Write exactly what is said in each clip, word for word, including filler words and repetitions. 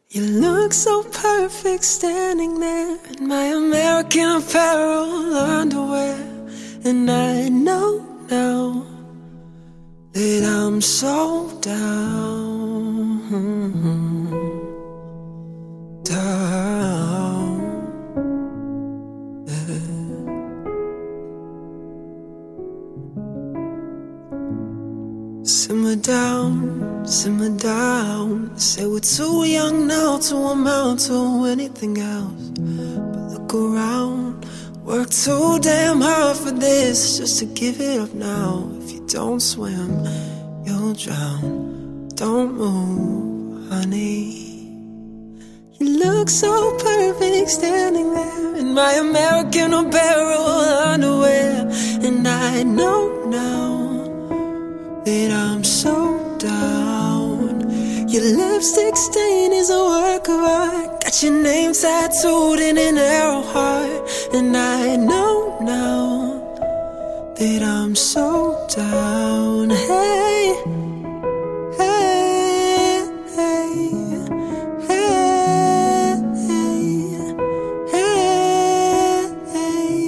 You look so perfect standing there in my American Apparel underwear. And I know now that I'm so down, down, yeah. Simmer down, simmer down. Say we're too young now to amount to anything else. But look around, work too damn hard for this just to give it up now. If you don't swim, you'll drown. Don't move, honey. You look so perfect standing there in my American Apparel underwear. And I know now that I'm so down. Your lipstick stain is a work of art. Got your name tattooed in an arrow heart. And I know now that I'm so down. Hey, hey, hey, hey, hey, hey.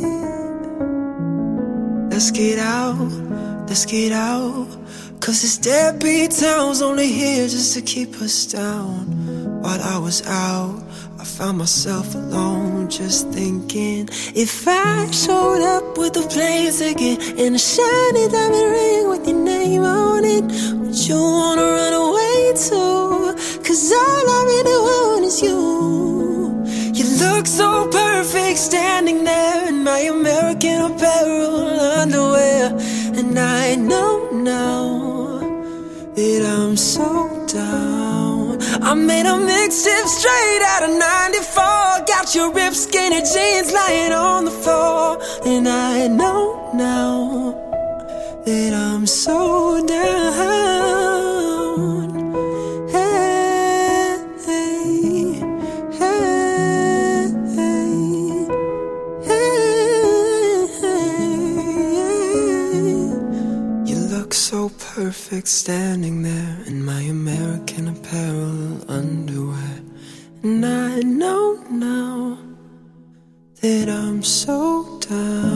Let's get out, let's get out. Cause this deadbeat town's only here just to keep us down. While I was out, I found myself alone, just thinking, if I showed up with a plane ticket and a shiny diamond ring with your name on it, would you wanna run away too? Cause all I really want is you. You look so perfect standing there in my American Apparel underwear. And I know now that I'm so down. I made a mixtape straight out of ninety-four. Got your ripped skinny jeans lying on the floor. And I know now that I'm so down. Hey, hey, hey, hey, hey. You look so perfect standing there in my American Apparel underwear. And I know now that I'm so down.